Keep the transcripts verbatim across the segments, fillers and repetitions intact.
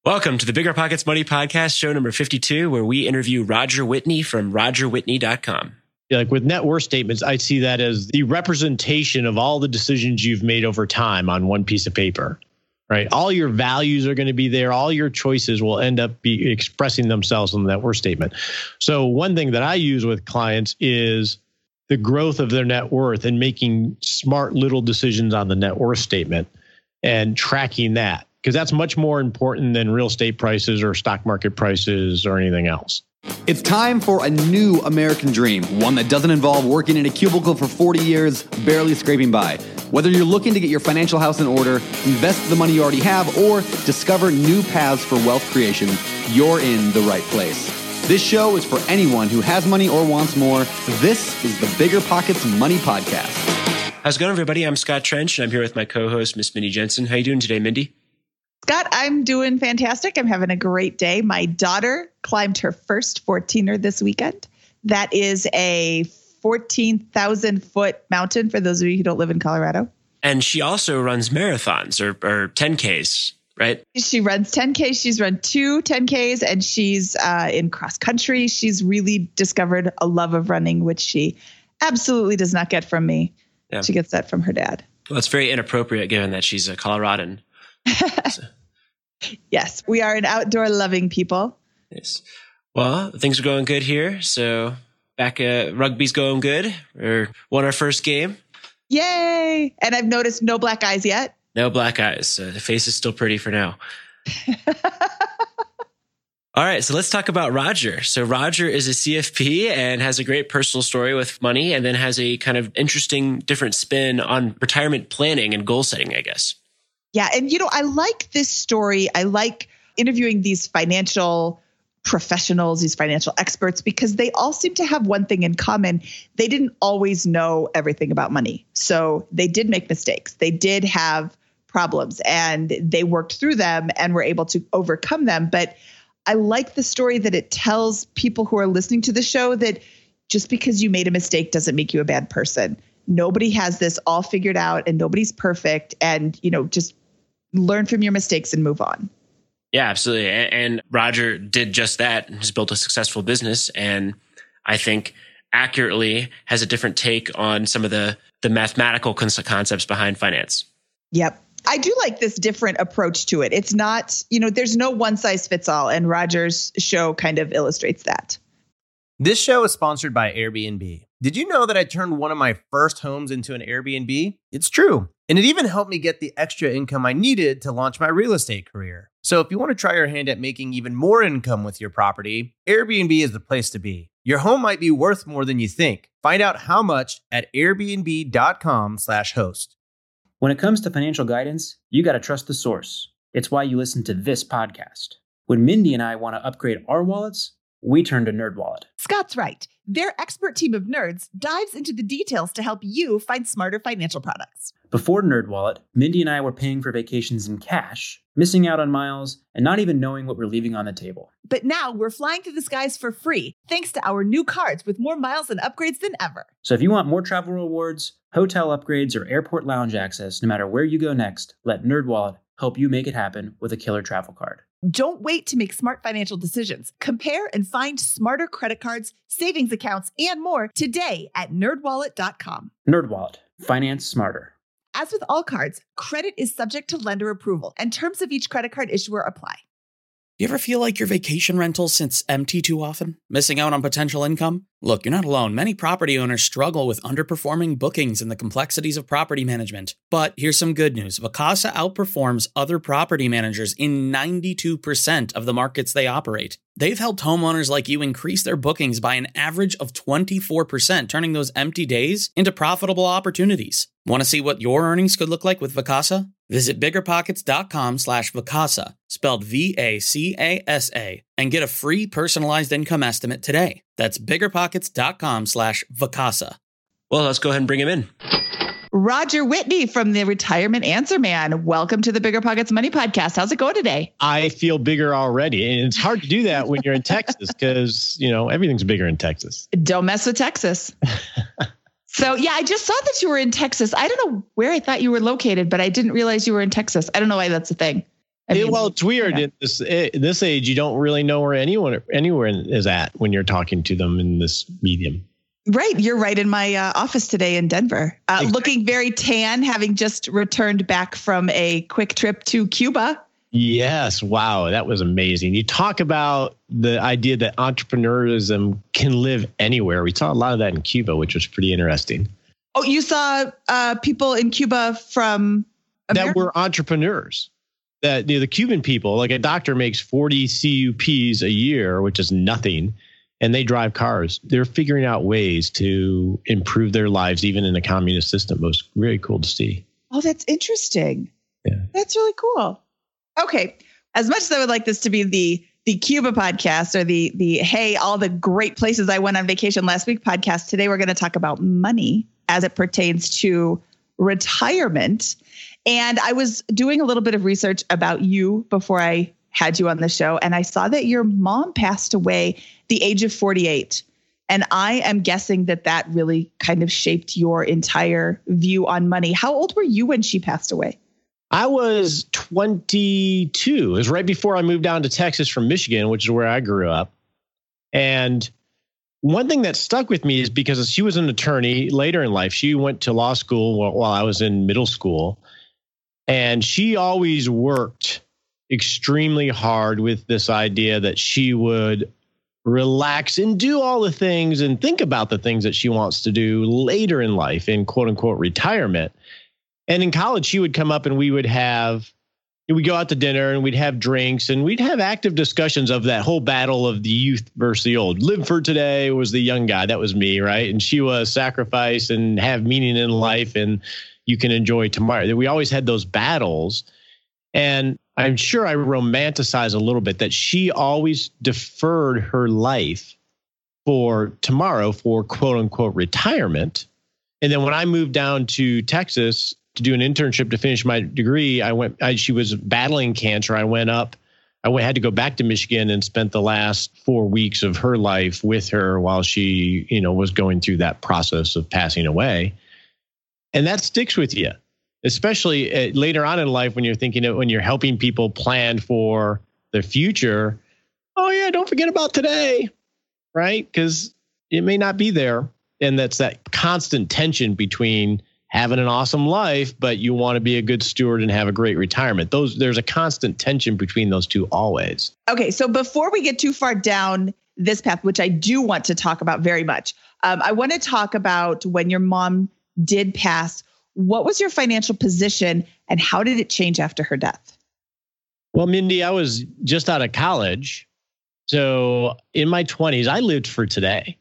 Welcome to the Bigger Pockets Money Podcast, show number fifty-two, where we interview Roger Whitney from roger whitney dot com. Yeah, like with net worth statements, I see that as the representation of all the decisions you've made over time on one piece of paper, right? All your values are going to be there. All your choices will end up be expressing themselves in the net worth statement. So one thing that I use with clients is the growth of their net worth and making smart little decisions on the net worth statement and tracking that, because that's much more important than real estate prices or stock market prices or anything else. It's time for a new American dream, one that doesn't involve working in a cubicle for forty years, barely scraping by. Whether you're looking to get your financial house in order, invest the money you already have, or discover new paths for wealth creation, you're in the right place. This show is for anyone who has money or wants more. This is the Bigger Pockets Money Podcast. How's it going, everybody? I'm Scott Trench, and I'm here with my co-host, Miss Mindy Jensen. How you doing today, Mindy? Scott, I'm doing fantastic. I'm having a great day. My daughter climbed her first fourteener this weekend. That is a fourteen thousand foot mountain for those of you who don't live in Colorado. And she also runs marathons or, or ten Ks, right? She runs ten Ks. She's run two ten Ks, and she's uh, in cross country. She's really discovered a love of running, which she absolutely does not get from me. Yeah. She gets that from her dad. Well, it's very inappropriate given that she's a Coloradan. So. Yes, we are an outdoor loving people. Yes. Well, things are going good here. So back, uh, rugby's going good. We won our first game. Yay. And I've noticed no black eyes yet. No black eyes. Uh, the face is still pretty for now. All right. So let's talk about Roger. So Roger is a C F P and has a great personal story with money, and then has a kind of interesting different spin on retirement planning and goal setting, I guess. Yeah. And, you know, I like this story. I like interviewing these financial professionals, these financial experts, because they all seem to have one thing in common. They didn't always know everything about money. So they did make mistakes. They did have problems, and they worked through them and were able to overcome them. But I like the story that it tells people who are listening to the show that just because you made a mistake doesn't make you a bad person. Nobody has this all figured out, and nobody's perfect. And, you know, just learn from your mistakes and move on. Yeah, absolutely. And, and Roger did just that and has built a successful business. And I think accurately has a different take on some of the, the mathematical concepts behind finance. Yep. I do like this different approach to it. It's not, you know, there's no one size fits all. And Roger's show kind of illustrates that. This show is sponsored by Airbnb. Did you know that I turned one of my first homes into an Airbnb? It's true. And it even helped me get the extra income I needed to launch my real estate career. So if you want to try your hand at making even more income with your property, Airbnb is the place to be. Your home might be worth more than you think. Find out how much at airbnb.com slash host. When it comes to financial guidance, you got to trust the source. It's why you listen to this podcast. When Mindy and I want to upgrade our wallets, we turn to NerdWallet. Scott's right. Their expert team of nerds dives into the details to help you find smarter financial products. Before NerdWallet, Mindy and I were paying for vacations in cash, missing out on miles, and not even knowing what we're leaving on the table. But now we're flying through the skies for free, thanks to our new cards with more miles and upgrades than ever. So if you want more travel rewards, hotel upgrades, or airport lounge access, no matter where you go next, let NerdWallet help you make it happen with a killer travel card. Don't wait to make smart financial decisions. Compare and find smarter credit cards, savings accounts, and more today at nerd wallet dot com. NerdWallet. Finance smarter. As with all cards, credit is subject to lender approval, and terms of each credit card issuer apply. You ever feel like your vacation rental sits empty too often, missing out on potential income? Look, you're not alone. Many property owners struggle with underperforming bookings and the complexities of property management. But here's some good news. Vacasa outperforms other property managers in ninety-two percent of the markets they operate. They've helped homeowners like you increase their bookings by an average of twenty-four percent, turning those empty days into profitable opportunities. Want to see what your earnings could look like with Vacasa? Visit biggerpockets.com slash Vacasa, spelled V A C A S A, and get a free personalized income estimate today. That's biggerpockets.com slash Vacasa. Well, let's go ahead and bring him in. Roger Whitney from the Retirement Answer Man. Welcome to the Bigger Pockets Money Podcast. How's it going today? I feel bigger already. And it's hard to do that when you're in Texas because, you know, everything's bigger in Texas. Don't mess with Texas. So, yeah, I just saw that you were in Texas. I don't know where I thought you were located, but I didn't realize you were in Texas. I don't know why that's a thing. I Yeah, mean, well, it's weird. yeah. In this, in this age, you don't really know where anyone anywhere is at when you're talking to them in this medium. Right. You're right in my uh, office today in Denver, uh, Exactly. looking very tan, having just returned back from a quick trip to Cuba. Yes. Wow. That was amazing. You talk about the idea that entrepreneurism can live anywhere. We saw a lot of that in Cuba, which was pretty interesting. Oh, you saw uh, people in Cuba from America? That were entrepreneurs. That you know, the Cuban people, like a doctor makes forty C U Ps a year, which is nothing, and they drive cars. They're figuring out ways to improve their lives, even in a communist system. It was very cool to see. Oh, that's interesting. Yeah. That's really cool. Okay. As much as I would like this to be the the Cuba podcast or the the hey, all the great places I went on vacation last week podcast, today we're going to talk about money as it pertains to retirement. And I was doing a little bit of research about you before I had you on the show, and I saw that your mom passed away the age of forty-eight. And I am guessing that that really kind of shaped your entire view on money. How old were you when she passed away? I was twenty-two. It was right before I moved down to Texas from Michigan, which is where I grew up. And one thing that stuck with me is because she was an attorney later in life. She went to law school while, while I was in middle school. And she always worked extremely hard with this idea that she would relax and do all the things and think about the things that she wants to do later in life in quote unquote retirement. And in college, she would come up and we would have, we'd go out to dinner and we'd have drinks and we'd have active discussions of that whole battle of the youth versus the old. Live for today was the young guy. That was me, right? And she was sacrifice and have meaning in life and you can enjoy tomorrow. We always had those battles. And I'm sure I romanticize a little bit that she always deferred her life for tomorrow for quote unquote retirement. And then when I moved down to Texas to do an internship to finish my degree, I went, I, she was battling cancer. I went up, I went, had to go back to Michigan and spent the last four weeks of her life with her while she, you know, was going through that process of passing away. And that sticks with you, especially uh, later on in life when you're thinking of when you're helping people plan for the future. Oh, yeah, don't forget about today, right? Because it may not be there. And that's that constant tension between having an awesome life, but you want to be a good steward and have a great retirement. Those there's a constant tension between those two always. Okay, so before we get too far down this path, which I do want to talk about very much, um, I want to talk about when your mom did pass. What was your financial position and how did it change after her death? Well, Mindy, I was just out of college. So in my twenties, I lived for today.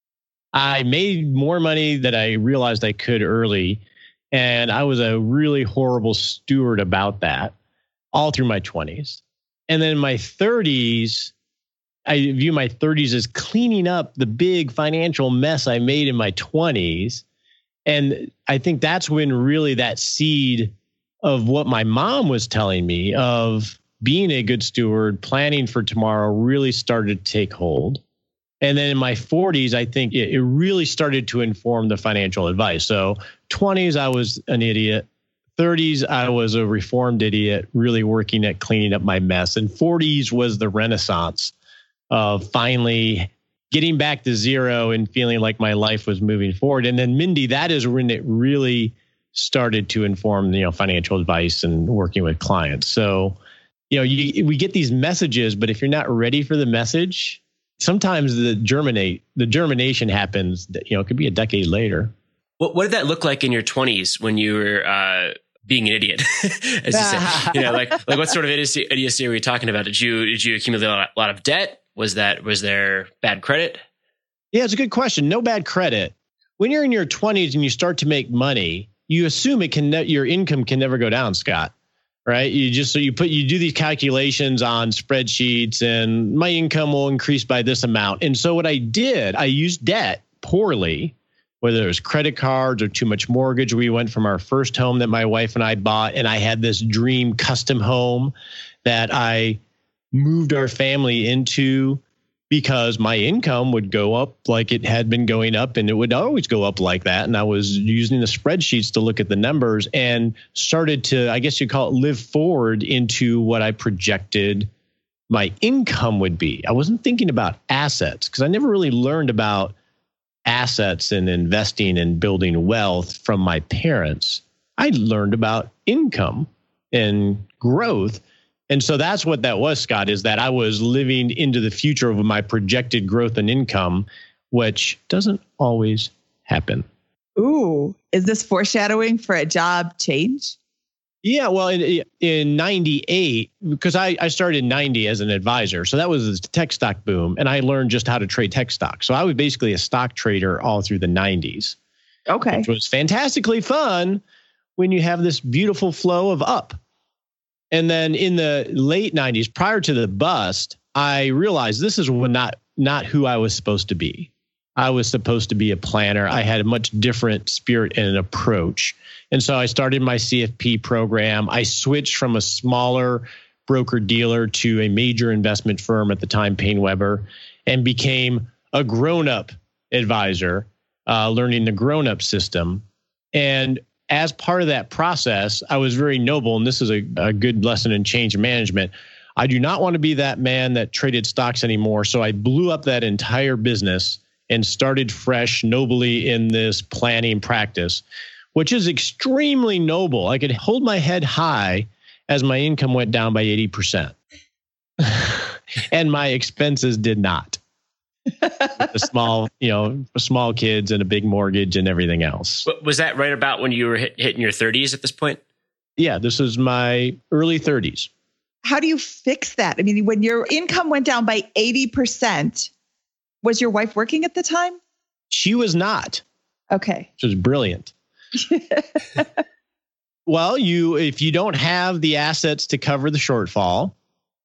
I made more money than I realized I could early. And I was a really horrible steward about that all through my twenties. And then in my thirties, I view my thirties as cleaning up the big financial mess I made in my twenties. And I think that's when really that seed of what my mom was telling me of being a good steward, planning for tomorrow really started to take hold. And then in my forties, I think it, it really started to inform the financial advice. So twenties, I was an idiot. thirties, I was a reformed idiot, really working at cleaning up my mess. And forties was the renaissance of finally getting back to zero and feeling like my life was moving forward. And then Mindy, that is when it really started to inform, you know, financial advice and working with clients. So, you know, you, we get these messages, but if you're not ready for the message, sometimes the germinate, the germination happens, you know, it could be a decade later. What, what did that look like in your twenties when you were uh, being an idiot? As you said, you know, like, like what sort of idiocy, idiocy are we talking about? Did you, did you accumulate a lot of debt? Was that, was there bad credit? Yeah, it's a good question. No bad credit. When you're in your twenties and you start to make money, you assume it can, ne- your income can never go down, Scott, right? You just, so you put, you do these calculations on spreadsheets and my income will increase by this amount. And so what I did, I used debt poorly, whether it was credit cards or too much mortgage. We went from our first home that my wife and I bought, and I had this dream custom home that I moved our family into because my income would go up like it had been going up, and it would always go up like that. And I was using the spreadsheets to look at the numbers and started to, I guess you call it, live forward into what I projected my income would be. I wasn't thinking about assets because I never really learned about assets and investing and building wealth from my parents. I learned about income and growth. And so that's what that was, Scott, is that I was living into the future of my projected growth and income, which doesn't always happen. Ooh, is this foreshadowing for a job change? Yeah, well, in, in ninety-eight, because I, I started in ninety as an advisor. So that was the tech stock boom. And I learned just how to trade tech stocks. So I was basically a stock trader all through the nineties. Okay. Which was fantastically fun when you have this beautiful flow of up. And then in the late nineties, prior to the bust, I realized this is not, not who I was supposed to be. I was supposed to be a planner. I had a much different spirit and an approach. And so I started my C F P program. I switched from a smaller broker dealer to a major investment firm at the time, PaineWebber, and became a grown-up advisor, uh, learning the grown-up system. And as part of that process, I was very noble, and this is a, a good lesson in change management. I do not want to be that man that traded stocks anymore. So I blew up that entire business and started fresh nobly in this planning practice, which is extremely noble. I could hold my head high as my income went down by eighty percent. And my expenses did not. The small, you know, small kids and a big mortgage and everything else. Was that right about when you were hit, hitting your thirties at this point? Yeah, this was my early thirties. How do you fix that? I mean, when your income went down by eighty percent, was your wife working at the time? She was not. Okay. Which was brilliant. Well, you if you don't have the assets to cover the shortfall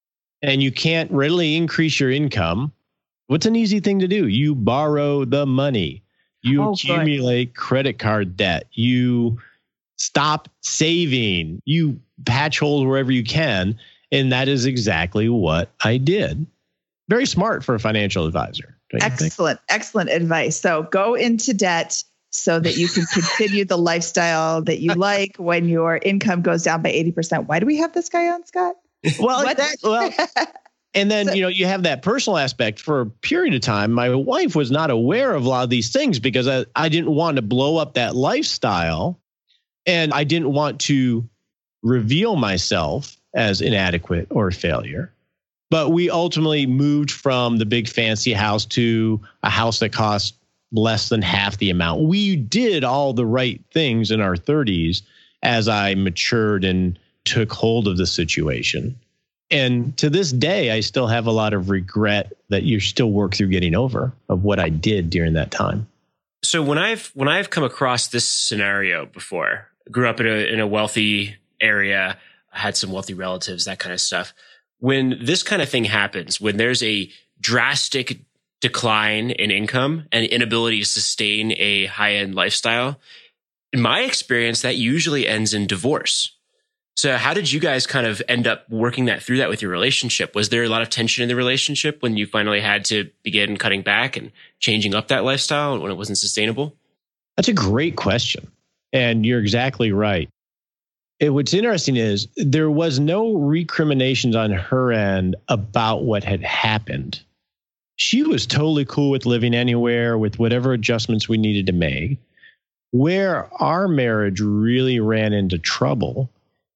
and you can't readily increase your income, what's an easy thing to do? You borrow the money. You oh, accumulate good. credit card debt. You stop saving. You patch holes wherever you can. And that is exactly what I did. Very smart for a financial advisor. Excellent, excellent advice. So go into debt so that you can continue the lifestyle that you like when your income goes down by eighty percent. Why do we have this guy on, Scott? Well, that, well and then, so, you know, you have that personal aspect. For a period of time, my wife was not aware of a lot of these things because I, I didn't want to blow up that lifestyle, and I didn't want to reveal myself as inadequate or a failure. But we ultimately moved from the big fancy house to a house that cost less than half the amount. We did all the right things in our thirties as I matured and took hold of the situation. And to this day, I still have a lot of regret that you still work through getting over of what I did during that time. So when I've when I've come across this scenario before, grew up in a in a wealthy area, I had some wealthy relatives, that kind of stuff. When this kind of thing happens, when there's a drastic decline in income and inability to sustain a high-end lifestyle, in my experience, that usually ends in divorce. So how did you guys kind of end up working that through that with your relationship? Was there a lot of tension in the relationship when you finally had to begin cutting back and changing up that lifestyle when it wasn't sustainable? That's a great question. And you're exactly right. It, what's interesting is there was no recriminations on her end about what had happened. She was totally cool with living anywhere with whatever adjustments we needed to make. Where our marriage really ran into trouble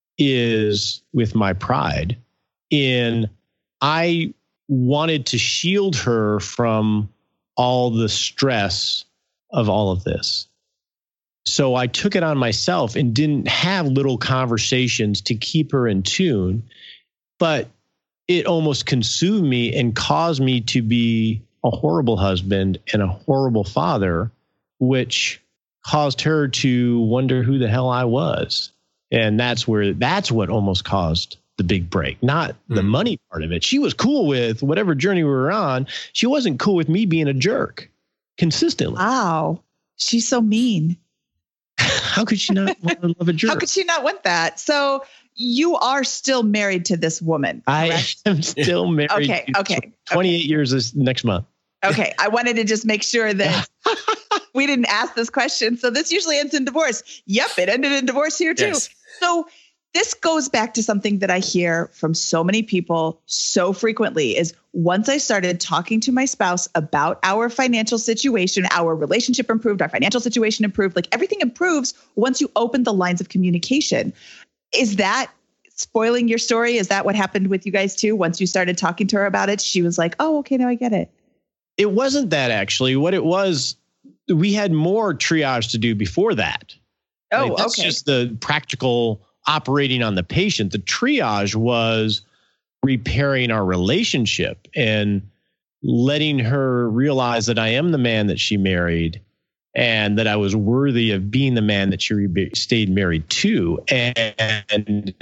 is with my pride. In I wanted to shield her from all the stress of all of this. So I took it on myself and didn't have little conversations to keep her in tune, but it almost consumed me and caused me to be a horrible husband and a horrible father, which caused her to wonder who the hell I was. And that's where, that's what almost caused the big break, not mm. the money part of it. She was cool with whatever journey we were on. She wasn't cool with me being a jerk consistently. Wow. She's so mean. How could she not want to love a jerk? How could she not want that? So you are still married to this woman. Correct? I am still married. Okay. Okay. twenty-eight okay. years this next month. Okay. I wanted to just make sure that we didn't ask this question. So this usually ends in divorce. Yep. It ended in divorce here too. Yes. So this goes back to something that I hear from so many people so frequently is once I started talking to my spouse about our financial situation, our relationship improved, our financial situation improved, like everything improves once you open the lines of communication. Is that spoiling your story? Is that what happened with you guys too? Once you started talking to her about it, she was like, oh, okay, now I get it. It wasn't that actually. What it was, we had more triage to do before that. Oh, like, that's okay. just the practical operating on the patient. The triage was repairing our relationship and letting her realize that I am the man that she married and that I was worthy of being the man that she re- stayed married to, and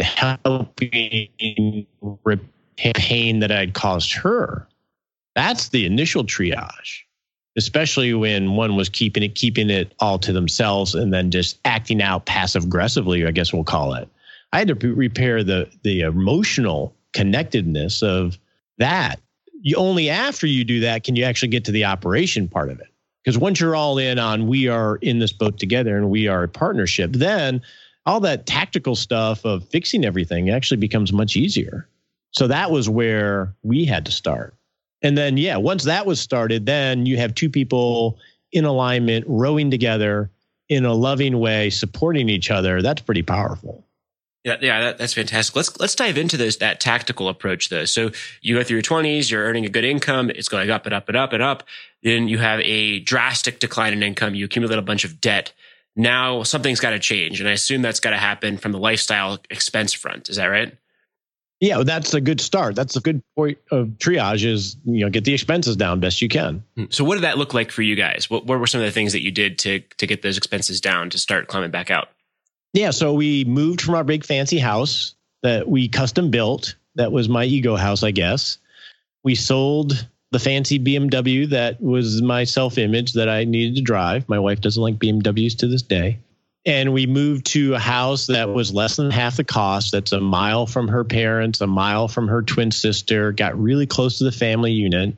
helping repair pain that I'd caused her. That's the initial triage, especially when one was keeping it, keeping it all to themselves and then just acting out passive aggressively, I guess we'll call it. I had to p- repair the the emotional connectedness of that. You only after you do that can you actually get to the operation part of it. Because once you're all in on we are in this boat together and we are a partnership, then all that tactical stuff of fixing everything actually becomes much easier. So that was where we had to start. And then, yeah, once that was started, then you have two people in alignment, rowing together in a loving way, supporting each other. That's pretty powerful. Yeah, yeah, that, that's fantastic. Let's let's dive into this that tactical approach though. So you go through your twenties, you're earning a good income, it's going up and up and up and up. Then you have a drastic decline in income, you accumulate a bunch of debt. Now something's got to change, and I assume that's got to happen from the lifestyle expense front. Is that right? Yeah, well, that's a good start. That's a good point of triage is, you know, get the expenses down best you can. So what did that look like for you guys? What, what were some of the things that you did to to get those expenses down to start climbing back out? Yeah, so we moved from our big fancy house that we custom built. That was my ego house, I guess. We sold the fancy B M W that was my self-image that I needed to drive. My wife doesn't like B M Ws to this day. And we moved to a house that was less than half the cost. That's a mile from her parents, a mile from her twin sister, got really close to the family unit.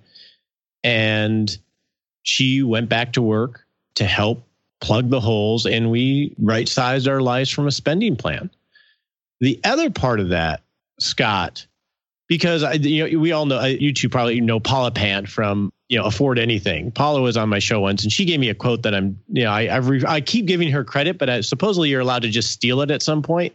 And she went back to work to help plug the holes, and we right-sized our lives from a spending plan. The other part of that, Scott, because I, you know, we all know, you two probably know Paula Pant from, you know, Afford Anything. Paula was on my show once, and she gave me a quote that I'm, you know, I I've re- I keep giving her credit, but I, supposedly you're allowed to just steal it at some point.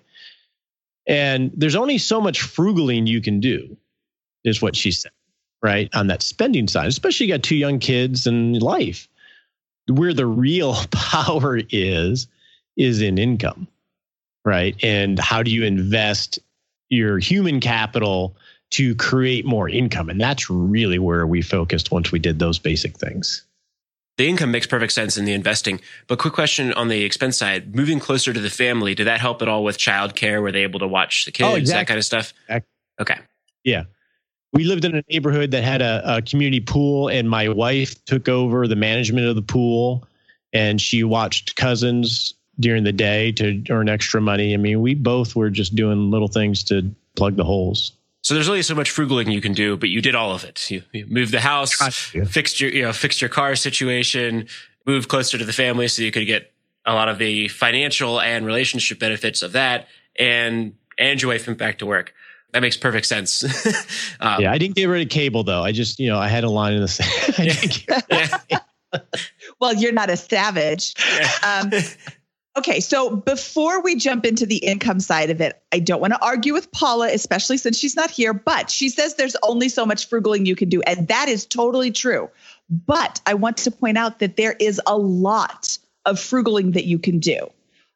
And there's only so much frugaling you can do, is what she said, right? On that spending side, especially you got two young kids and life. Where the real power is, is in income, right? And how do you invest your human capital to create more income? And that's really where we focused once we did those basic things. The income makes perfect sense in the investing. But quick question on the expense side, moving closer to the family, did that help at all with childcare? Were they able to watch the kids, Oh, exactly. that kind of stuff? Exactly. Okay. Yeah. We lived in a neighborhood that had a, a community pool, and my wife took over the management of the pool, and she watched cousins during the day to earn extra money. I mean, we both were just doing little things to plug the holes. So there's only so much frugaling you can do, but you did all of it. You, you moved the house, fixed your, you know, fixed your car situation, moved closer to the family so you could get a lot of the financial and relationship benefits of that, and and your wife went back to work. That makes perfect sense. um, yeah, I didn't get rid of cable though. I just, you know, I had a line in the sand. yeah. Well, you're not a savage. Um, okay, so before we jump into the income side of it, I don't want to argue with Paula, especially since she's not here, but she says there's only so much frugaling you can do, and that is totally true. But I want to point out that there is a lot of frugaling that you can do.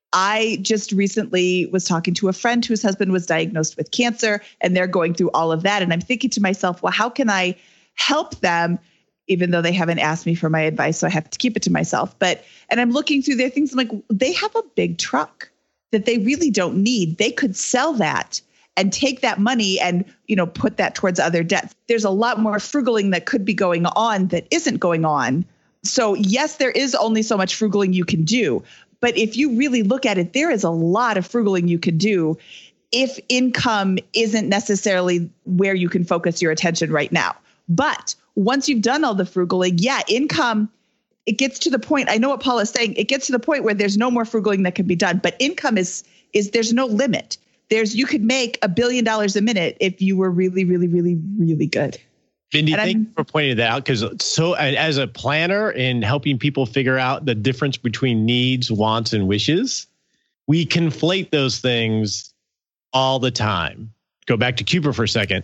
I just recently was talking to a friend whose husband was diagnosed with cancer, and they're going through all of that. And I'm thinking to myself, well, how can I help them, even though they haven't asked me for my advice, so I have to keep it to myself. But, and I'm looking through their things, I'm like, they have a big truck that they really don't need. They could sell that and take that money and, you know, put that towards other debts. There's a lot more frugaling that could be going on that isn't going on. So yes, there is only so much frugaling you can do. But if you really look at it, there is a lot of frugaling you can do. if income isn't necessarily where you can focus your attention right now. But once you've done all the frugaling, yeah, income, it gets to the point. I know what Paul is saying. It gets to the point where there's no more frugaling that can be done. But income is is there's no limit. There's you could make a billion dollars a minute if you were really, really, really, really good. Mindy, And thank I'm- you for pointing that out, because so as a planner and helping people figure out the difference between needs, wants, and wishes, we conflate those things all the time. Go back to Cooper for a second.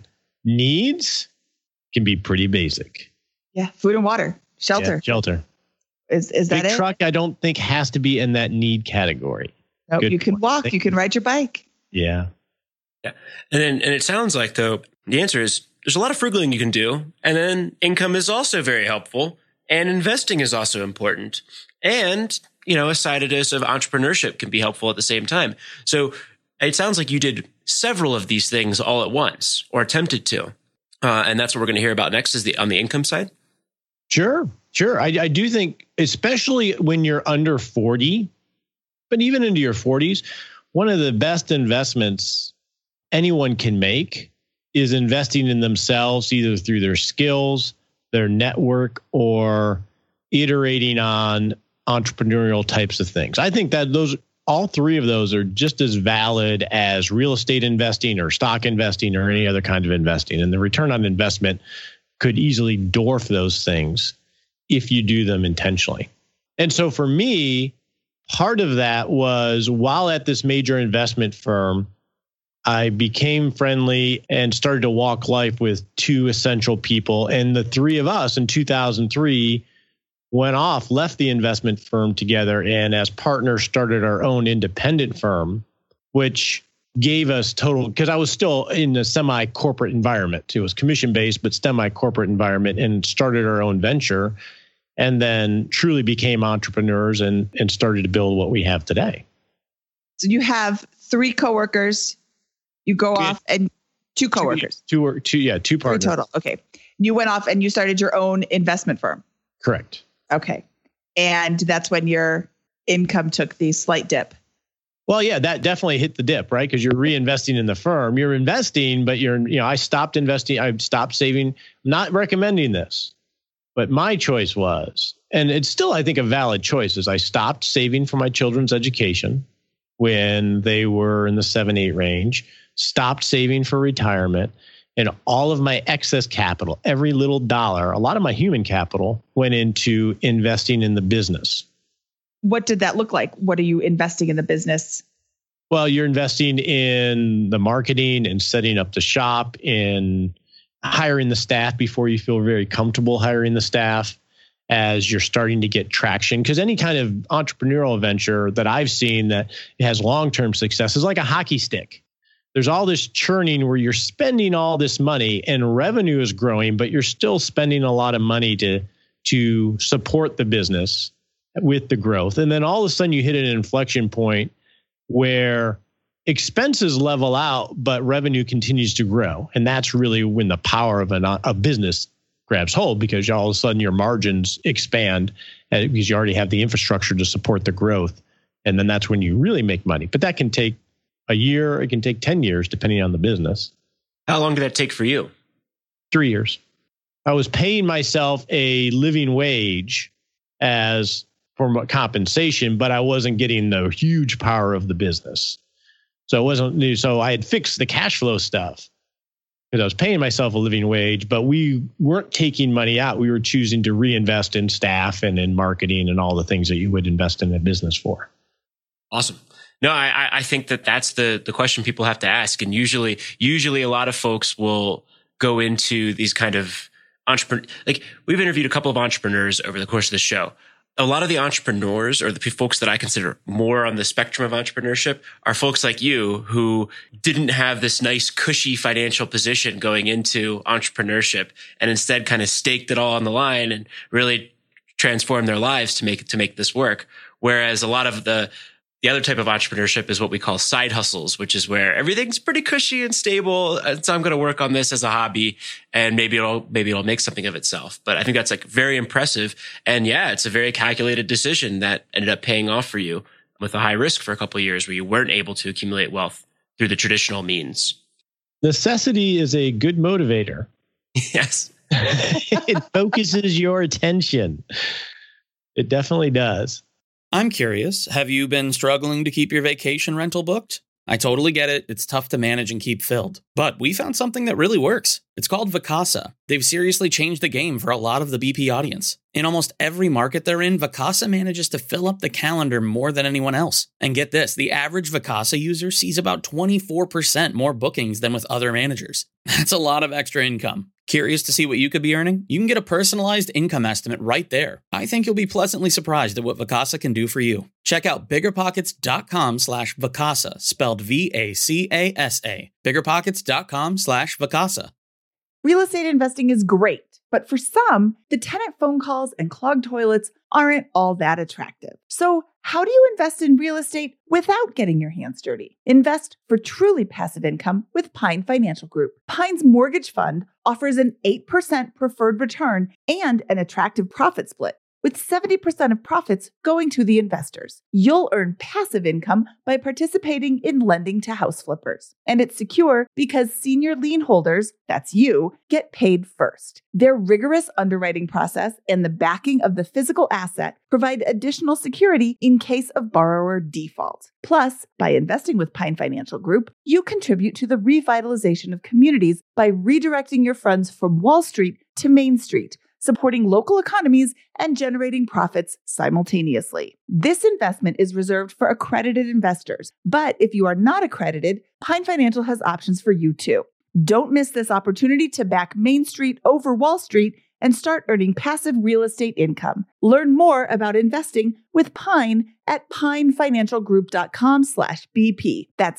Needs can be pretty basic. Yeah, food and water, shelter. Yeah, shelter. Is is that Big it? truck, I don't think has to be in that need category. No, Good you can point. walk, Thank you can ride your bike. Yeah. Yeah. And then, and it sounds like though, the answer is there's a lot of frugaling you can do. And then income is also very helpful, and investing is also important. And, you know, a side of this of entrepreneurship can be helpful at the same time. So it sounds like you did several of these things all at once, or attempted to. Uh, and that's what we're going to hear about next, is the on the income side. Sure. Sure. I, I do think, especially when you're under forty, but even into your forties, one of the best investments anyone can make is investing in themselves, either through their skills, their network, or iterating on entrepreneurial types of things. I think that those, all three of those are just as valid as real estate investing or stock investing or any other kind of investing. And the return on investment could easily dwarf those things if you do them intentionally. And so for me, part of that was, while at this major investment firm, I became friendly and started to walk life with two essential people. And the three of us in two thousand three went off, left the investment firm together, and as partners started our own independent firm, which gave us total, because I was still in a semi-corporate environment. It was commission-based, but semi-corporate environment, and started our own venture, and then truly became entrepreneurs and, and started to build what we have today. So you have three coworkers. You go Yeah. off and two coworkers. Two, or two, yeah, two Three partners. total. Okay. You went off and you started your own investment firm. Correct. Okay. And that's when your income took the slight dip. Well, yeah, that definitely hit the dip, right? Because you're reinvesting in the firm. You're investing, but you're, you know, I stopped investing. I stopped saving. I'm not recommending this, but my choice was, and it's still, I think, a valid choice, is I stopped saving for my children's education when they were in the seven, eight range, stopped saving for retirement, and all of my excess capital, every little dollar, a lot of my human capital, went into investing in the business. What did that look like? What are you investing in the business? Well, you're investing in the marketing and setting up the shop, in hiring the staff before you feel very comfortable hiring the staff, as you're starting to get traction. Because any kind of entrepreneurial venture that I've seen that has long-term success is like a hockey stick. There's all this churning where you're spending all this money and revenue is growing, but you're still spending a lot of money to, to support the business with the growth. And then all of a sudden you hit an inflection point where expenses level out, but revenue continues to grow. And that's really when the power of an, a business grabs hold, because all of a sudden your margins expand because you already have the infrastructure to support the growth. And then that's when you really make money. But that can take a year, it can take ten years, depending on the business. How long did that take for you? Three years. I was paying myself a living wage as for compensation, but I wasn't getting the huge power of the business. So it wasn't, so I had fixed the cash flow stuff because I was paying myself a living wage, but we weren't taking money out. We were choosing to reinvest in staff and in marketing and all the things that you would invest in a business for. Awesome. No, I, I think that that's the, the question people have to ask. And usually, usually a lot of folks will go into these kind of entrepreneur, like we've interviewed a couple of entrepreneurs over the course of the show. A lot of the entrepreneurs, or the folks that I consider more on the spectrum of entrepreneurship, are folks like you who didn't have this nice cushy financial position going into entrepreneurship, and instead kind of staked it all on the line and really transformed their lives to make to make this work. Whereas a lot of the The other type of entrepreneurship is what we call side hustles, which is where everything's pretty cushy and stable. And so I'm going to work on this as a hobby, and maybe it'll, maybe it'll make something of itself. But I think that's like very impressive. And yeah, it's a very calculated decision that ended up paying off for you with a high risk for a couple of years where you weren't able to accumulate wealth through the traditional means. Necessity is a good motivator. Yes. It focuses your attention. It definitely does. I'm curious, have you been struggling to keep your vacation rental booked? I totally get it. It's tough to manage and keep filled. But we found something that really works. It's called Vacasa. They've seriously changed the game for a lot of the B P audience. In almost every market they're in, Vacasa manages to fill up the calendar more than anyone else. And get this, the average Vacasa user sees about twenty-four percent more bookings than with other managers. That's a lot of extra income. Curious to see what you could be earning? You can get a personalized income estimate right there. I think you'll be pleasantly surprised at what Vacasa can do for you. Check out biggerpockets.com slash Vacasa, spelled V A C A S A. biggerpockets.com slash Vacasa. Real estate investing is great, but for some, the tenant phone calls and clogged toilets aren't all that attractive. So how do you invest in real estate without getting your hands dirty? Invest for truly passive income with Pine Financial Group. Pine's mortgage fund offers an eight percent preferred return and an attractive profit split, with seventy percent of profits going to the investors. You'll earn passive income by participating in lending to house flippers. And it's secure because senior lien holders, that's you, get paid first. Their rigorous underwriting process and the backing of the physical asset provide additional security in case of borrower default. Plus, by investing with Pine Financial Group, you contribute to the revitalization of communities by redirecting your funds from Wall Street to Main Street, supporting local economies and generating profits simultaneously. This investment is reserved for accredited investors, but if you are not accredited, Pine Financial has options for you too. Don't miss this opportunity to back Main Street over Wall Street and start earning passive real estate income. Learn more about investing with Pine at pinefinancialgroup.com slash BP. That's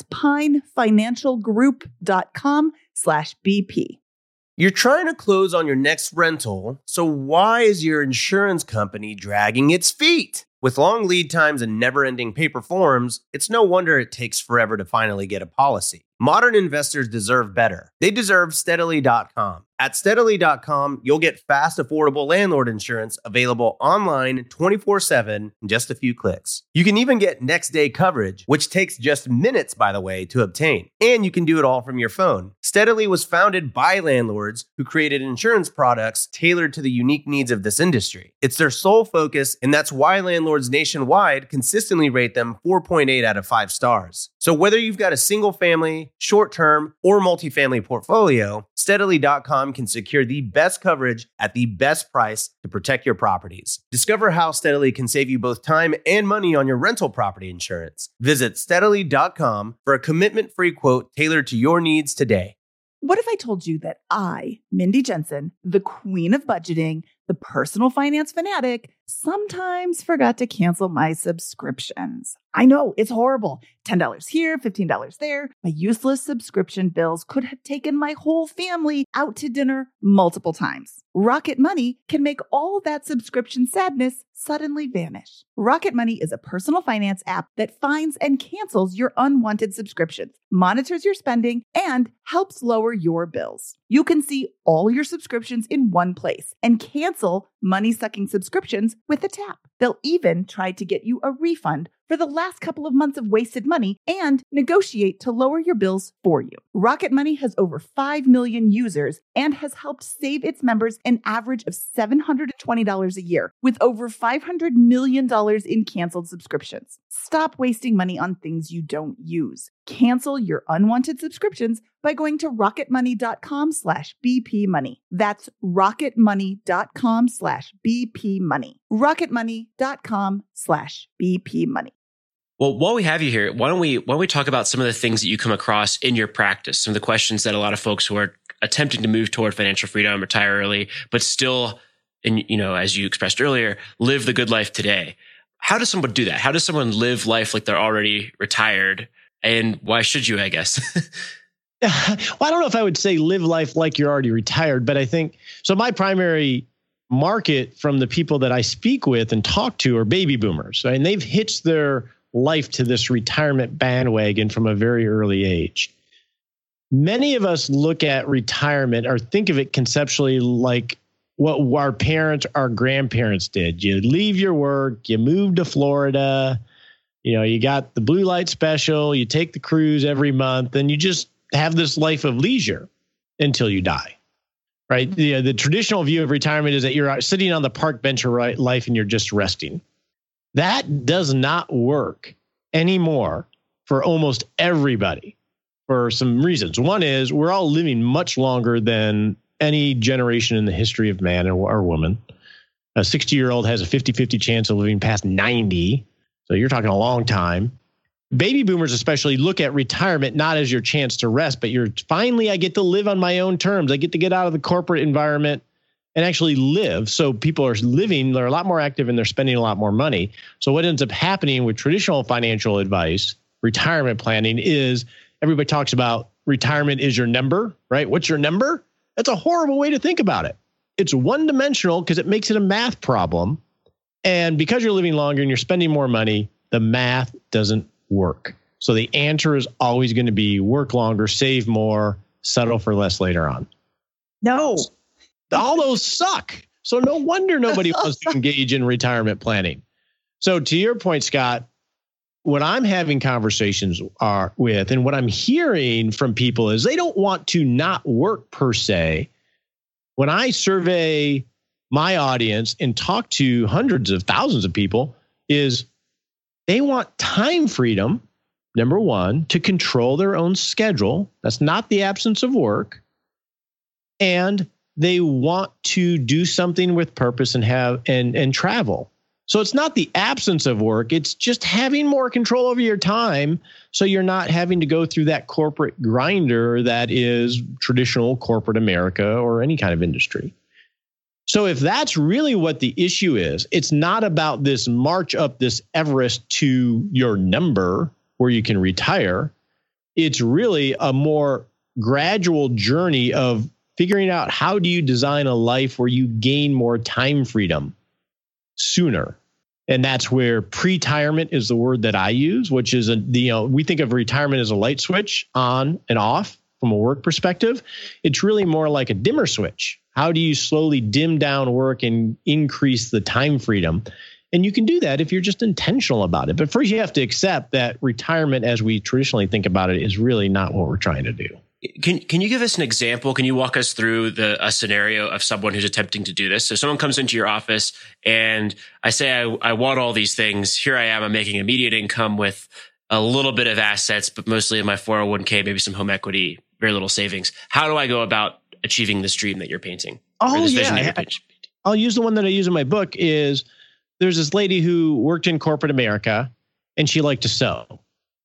pinefinancialgroup.com slash BP. You're trying to close on your next rental, so why is your insurance company dragging its feet? With long lead times and never-ending paper forms, it's no wonder it takes forever to finally get a policy. Modern investors deserve better. They deserve Steadily dot com. At Steadily dot com, you'll get fast, affordable landlord insurance available online twenty-four seven in just a few clicks. You can even get next-day coverage, which takes just minutes, by the way, to obtain. And you can do it all from your phone. Steadily was founded by landlords who created insurance products tailored to the unique needs of this industry. It's their sole focus, and that's why landlords nationwide consistently rate them four point eight out of five stars. So whether you've got a single-family, short-term, or multifamily portfolio, Steadily dot com can secure the best coverage at the best price to protect your properties. Discover how Steadily can save you both time and money on your rental property insurance. Visit Steadily dot com for a commitment-free quote tailored to your needs today. What if I told you that I, Mindy Jensen, the queen of budgeting, the personal finance fanatic, sometimes forgot to cancel my subscriptions? I know, it's horrible. ten dollars here, fifteen dollars there. My useless subscription bills could have taken my whole family out to dinner multiple times. Rocket Money can make all that subscription sadness suddenly vanish. Rocket Money is a personal finance app that finds and cancels your unwanted subscriptions, monitors your spending, and helps lower your bills. You can see all your subscriptions in one place and cancel money-sucking subscriptions with a tap. They'll even try to get you a refund for the last couple of months of wasted money and negotiate to lower your bills for you. Rocket Money has over five million users and has helped save its members an average of seven hundred twenty dollars a year, with over five hundred million dollars in canceled subscriptions. Stop wasting money on things you don't use. Cancel your unwanted subscriptions by going to rocketmoney.com slash BP money. That's rocketmoney.com slash BP money. rocketmoney.com slash BP money. Well, while we have you here, why don't we why don't we talk about some of the things that you come across in your practice, some of the questions that a lot of folks who are attempting to move toward financial freedom, retire early, but still, and you know, as you expressed earlier, live the good life today. How does someone do that? How does someone live life like they're already retired? And why should you, I guess? Well, I don't know if I would say live life like you're already retired, but I think so. My primary market from the people that I speak with and talk to are baby boomers, right? And they've hitched their life to this retirement bandwagon from a very early age. Many of us look at retirement or think of it conceptually like what our parents, our grandparents did. You leave your work, you move to Florida, You know, you got the blue light special, you take the cruise every month, and you just have this life of leisure until you die. Right? The, the traditional view of retirement is that you're sitting on the park bench of life and you're just resting. That does not work anymore for almost everybody for some reasons. One is we're all living much longer than any generation in the history of man or, or woman. A sixty-year-old has a fifty-fifty chance of living past ninety. So you're talking a long time. Baby boomers especially look at retirement not as your chance to rest, but you're finally, I get to live on my own terms. I get to get out of the corporate environment and actually live. So people are living, they're a lot more active and they're spending a lot more money. So what ends up happening with traditional financial advice, retirement planning, is everybody talks about retirement is your number, right? What's your number? That's a horrible way to think about it. It's one dimensional because it makes it a math problem. And because you're living longer and you're spending more money, the math doesn't work. So the answer is always going to be work longer, save more, settle for less later on. No. All those suck. So no wonder nobody wants to engage in retirement planning. So to your point, Scott, what I'm having conversations are with and what I'm hearing from people is they don't want to not work per se. When I survey my audience and talk to hundreds of thousands of people, is they want time freedom, number one, to control their own schedule. That's not the absence of work. And they want to do something with purpose and have and, and travel. So it's not the absence of work. It's just having more control over your time so you're not having to go through that corporate grinder that is traditional corporate America or any kind of industry. So if that's really what the issue is, it's not about this march up this Everest to your number where you can retire. It's really a more gradual journey of figuring out how do you design a life where you gain more time freedom sooner. And that's where pre-retirement is the word that I use, which is, a, the, you know, we think of retirement as a light switch on and off from a work perspective. It's really more like a dimmer switch. How do you slowly dim down work and increase the time freedom? And you can do that if you're just intentional about it. But first, you have to accept that retirement, as we traditionally think about it, is really not what we're trying to do. Can Can you give us an example? Can you walk us through the a scenario of someone who's attempting to do this? So someone comes into your office and I say, I, I want all these things. Here I am. I'm making immediate income with a little bit of assets, but mostly in my four oh one k, maybe some home equity, very little savings. How do I go about achieving this dream that you're painting? Oh, yeah. I, I'll use the one that I use in my book. Is there's this lady who worked in corporate America and she liked to sew.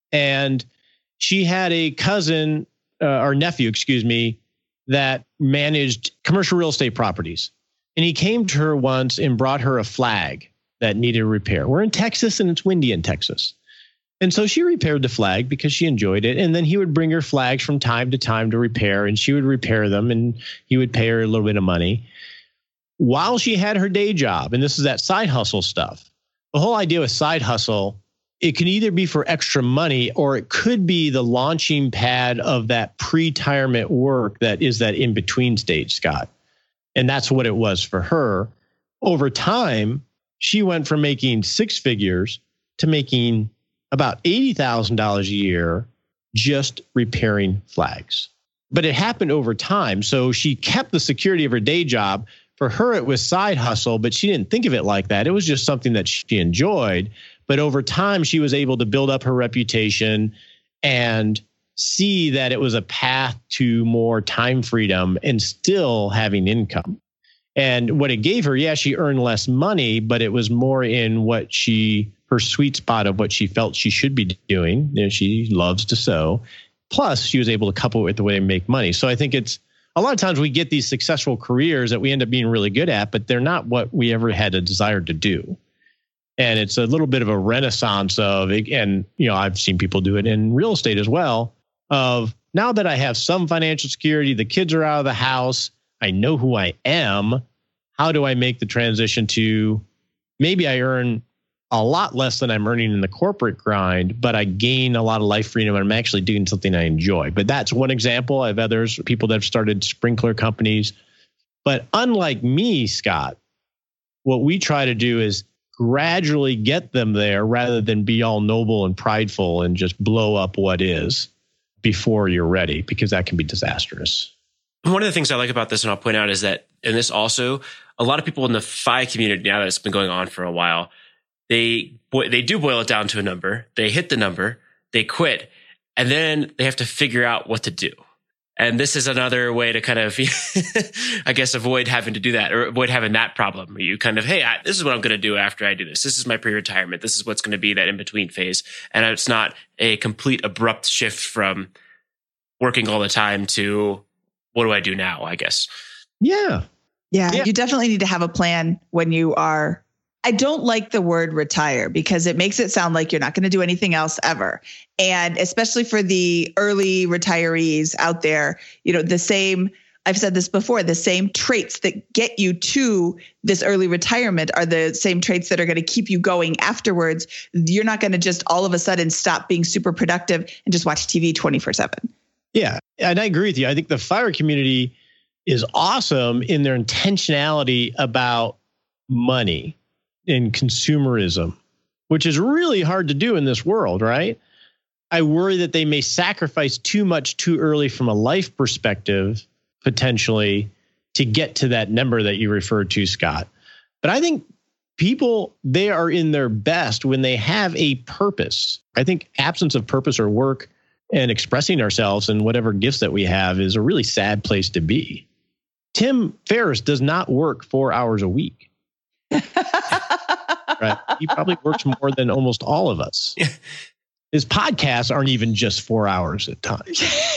And she had a cousin uh, or nephew, excuse me, that managed commercial real estate properties. And he came to her once and brought her a flag that needed repair. We're in Texas and it's windy in Texas. And so she repaired the flag because she enjoyed it. And then he would bring her flags from time to time to repair, and she would repair them and he would pay her a little bit of money while she had her day job. And this is that side hustle stuff. The whole idea with side hustle, it can either be for extra money or it could be the launching pad of that pre-retirement work that is that in-between stage, Scott. And that's what it was for her. Over time, she went from making six figures to making about eighty thousand dollars a year just repairing flags. But it happened over time. So she kept the security of her day job. For her, it was side hustle, but she didn't think of it like that. It was just something that she enjoyed. But over time, she was able to build up her reputation and see that it was a path to more time freedom and still having income. And what it gave her, yeah, she earned less money, but it was more in what she, her sweet spot of what she felt she should be doing. You know, she loves to sew. Plus, she was able to couple it with the way to make money. So I think it's a lot of times we get these successful careers that we end up being really good at, but they're not what we ever had a desire to do. And it's a little bit of a renaissance of, and you know, I've seen people do it in real estate as well, of now that I have some financial security, the kids are out of the house, I know who I am. How do I make the transition to maybe I earn a lot less than I'm earning in the corporate grind, but I gain a lot of life freedom and I'm actually doing something I enjoy. But that's one example. I have others, people that have started sprinkler companies. But unlike me, Scott, what we try to do is gradually get them there rather than be all noble and prideful and just blow up what is before you're ready, because that can be disastrous. One of the things I like about this, and I'll point out, is that, and this also, a lot of people in the F I community, now that it's been going on for a while, they they do boil it down to a number. They hit the number, they quit, and then they have to figure out what to do. And this is another way to kind of, I guess, avoid having to do that, or avoid having that problem where you kind of, hey, I, this is what I'm going to do after I do this. This is my pre-retirement. This is what's going to be that in-between phase. And it's not a complete abrupt shift from working all the time to what do I do now, I guess. Yeah. Yeah, Yeah. you definitely need to have a plan when you are. I don't like the word retire because it makes it sound like you're not going to do anything else ever. And especially for the early retirees out there, you know, the same, I've said this before, the same traits that get you to this early retirement are the same traits that are going to keep you going afterwards. You're not going to just all of a sudden stop being super productive and just watch T V twenty-four seven. Yeah. And I agree with you. I think the FIRE community is awesome in their intentionality about money and consumerism, which is really hard to do in this world, right? I worry that they may sacrifice too much too early from a life perspective, potentially, to get to that number that you referred to, Scott. But I think people, they are in their best when they have a purpose. I think absence of purpose or work and expressing ourselves and whatever gifts that we have is a really sad place to be. Tim Ferriss does not work four hours a week. Right? He probably works more than almost all of us. His podcasts aren't even just four hours at times.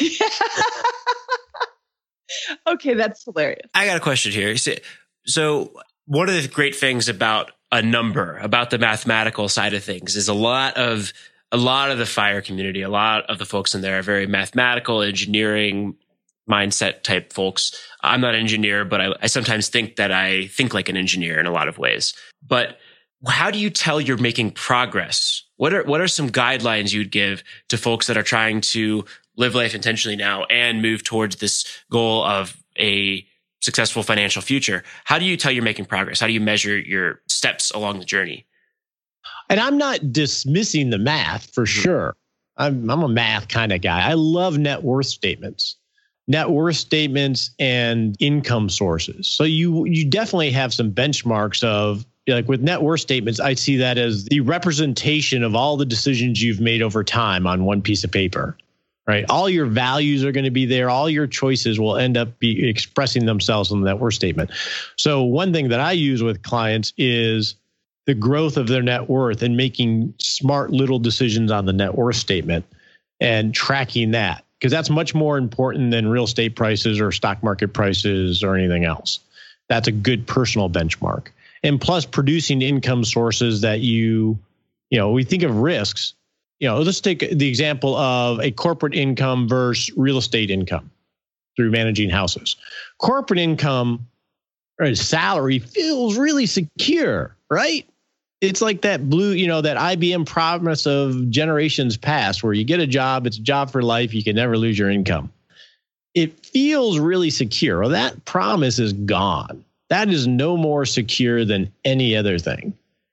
Okay, that's hilarious. I got a question here. So, so one of the great things about a number, about the mathematical side of things, is a lot of a lot of the FIRE community, a lot of the folks in there are very mathematical, engineering mindset type folks. I'm not an engineer, but I, I sometimes think that I think like an engineer in a lot of ways. But how do you tell you're making progress? What are what are some guidelines you'd give to folks that are trying to live life intentionally now and move towards this goal of a successful financial future? How do you tell you're making progress? How do you measure your steps along the journey? And I'm not dismissing the math for sure. I'm I'm a math kind of guy. I love net worth statements. Net worth statements and income sources. So you you definitely have some benchmarks of, like with net worth statements, I see that as the representation of all the decisions you've made over time on one piece of paper, right? All your values are going to be there. All your choices will end up be expressing themselves in the net worth statement. So one thing that I use with clients is the growth of their net worth and making smart little decisions on the net worth statement and tracking that. Because that's much more important than real estate prices or stock market prices or anything else. That's a good personal benchmark. And plus producing income sources that you, you know, we think of risks. You know, let's take the example of a corporate income versus real estate income through managing houses. Corporate income or salary feels really secure, right? It's like that blue, you know, that I B M promise of generations past where you get a job, it's a job for life, you can never lose your income. It feels really secure. Well, that promise is gone. That is no more secure than any other thing.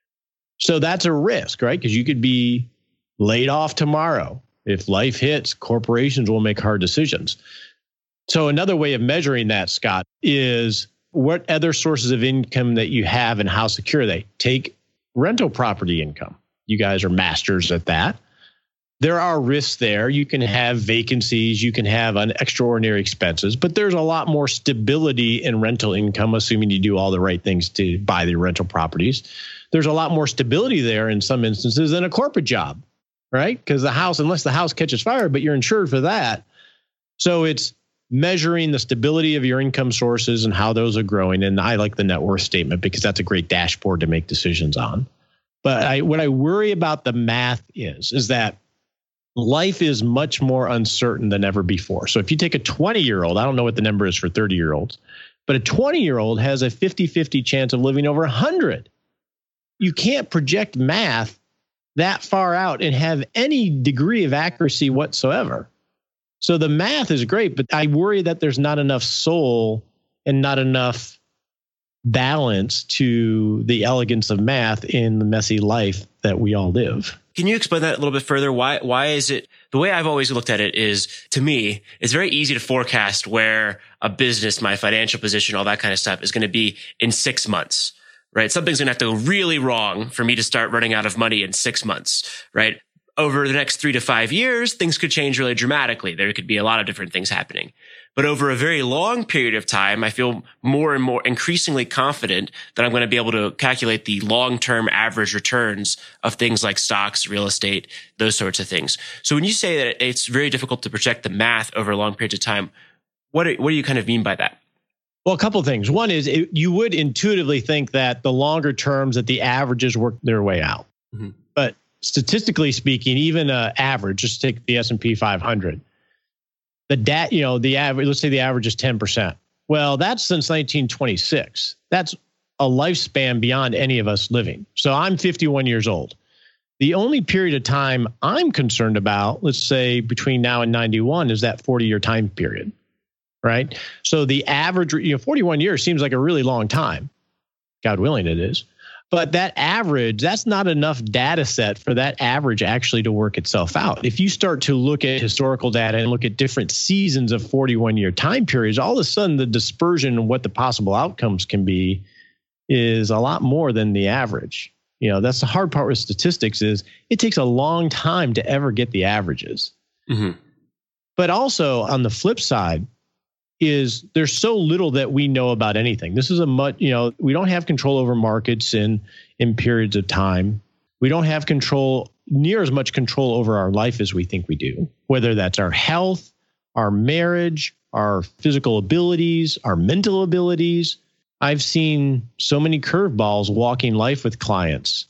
So that's a risk, right? Because you could be laid off tomorrow. If life hits, corporations will make hard decisions. So another way of measuring that, Scott, is what other sources of income that you have and how secure are they? Take rental property income. You guys are masters at that. There are risks there. You can have vacancies, you can have an extraordinary expenses, but there's a lot more stability in rental income, assuming you do all the right things to buy the rental properties. There's a lot more stability there in some instances than a corporate job, right? Because the house, unless the house catches fire, but you're insured for that. So it's measuring the stability of your income sources and how those are growing. And I like the net worth statement because that's a great dashboard to make decisions on. But I, what I worry about the math is, is that life is much more uncertain than ever before. So if you take a twenty-year-old, I don't know what the number is for thirty-year-olds, but a twenty-year-old has a fifty-fifty chance of living over one hundred. You can't project math that far out and have any degree of accuracy whatsoever. So the math is great, but I worry that there's not enough soul and not enough balance to the elegance of math in the messy life that we all live. Can you explain that a little bit further? Why, why is it, the way I've always looked at it is, to me, it's very easy to forecast where a business, my financial position, all that kind of stuff is going to be in six months, right? Something's going to have to go really wrong for me to start running out of money in six months, right? Over the next three to five years, things could change really dramatically. There could be a lot of different things happening. But over a very long period of time, I feel more and more increasingly confident that I'm going to be able to calculate the long-term average returns of things like stocks, real estate, those sorts of things. So when you say that it's very difficult to project the math over long periods of time, what do, what do you kind of mean by that? Well, a couple of things. One is it, you would intuitively think that the longer terms, that the averages work their way out. Mm-hmm. But statistically speaking, even uh, average, just take the S and P five hundred. The dat, you know, the average, let's say the average is ten percent. Well, that's since nineteen twenty-six. That's a lifespan beyond any of us living. So I'm fifty-one years old. The only period of time I'm concerned about, let's say between now and ninety-one, is that forty-year time period, right? So the average, you know, forty-one years seems like a really long time. God willing it is. But that average, that's not enough data set for that average actually to work itself out. If you start to look at historical data and look at different seasons of forty-one year time periods, all of a sudden the dispersion of what the possible outcomes can be is a lot more than the average. You know, that's the hard part with statistics is it takes a long time to ever get the averages. Mm-hmm. But also on the flip side, is there's so little that we know about anything. This is a much, you know, we don't have control over markets in, in periods of time. We don't have control, near as much control over our life as we think we do, whether that's our health, our marriage, our physical abilities, our mental abilities. I've seen so many curveballs walking life with clients.